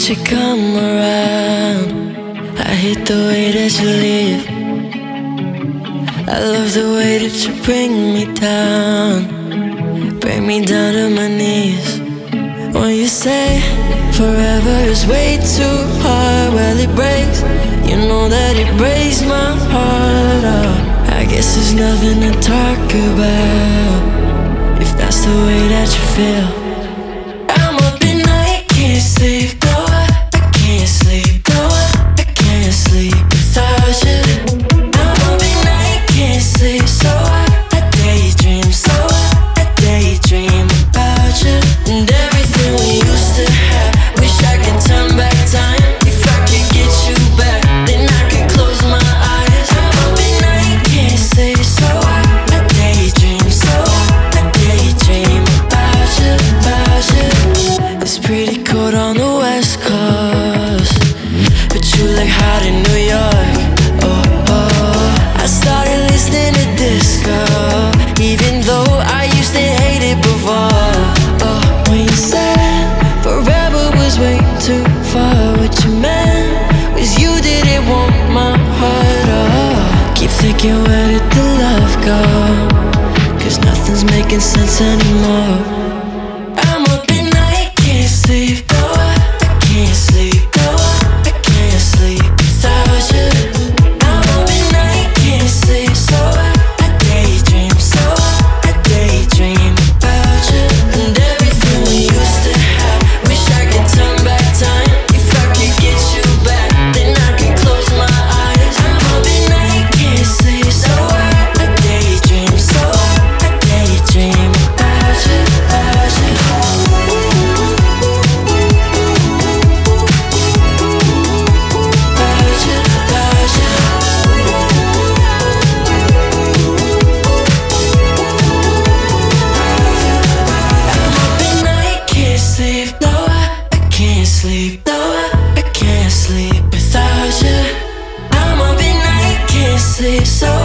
you come around. I hate the way that you leave. I love the way that you bring me down, bring me down to my knees. When you say forever is way too hard, well it breaks, you know that it breaks my heart. Oh, I guess there's nothing to talk about if that's the way that you feel. I'm up at night, can't sleep, no, I can't sleep, no, I can't sleep without you. I'm up at night, can't sleep, so I daydream, so I daydream about you. And everything we used to have, wish I could turn back time. If I could get you back, then I could close my eyes. I'm up at night, can't sleep, so I daydream, so I daydream about you, about you. It's pretty cold on the West Coast, but you look hot in New York. Oh, oh, I started listening to disco, even though I used to hate it before. Oh, when you said forever was way too far, what you meant was you didn't want my heart. Oh, keep thinking, where did the love go? 'Cause nothing's making sense anymore. I'm up at night, can't sleep, no, I can't sleep, no, I can't sleep without you. I'm up at night, can't sleep, so I daydream, so I daydream about you. And everything we used to have, wish I could turn back time. If I could get you back, then I could close my eyes. I'm up at night, can't sleep, so I daydream, so I daydream about you, about you. Sleep, no, I can't sleep without you. I'm up at night, can't sleep, so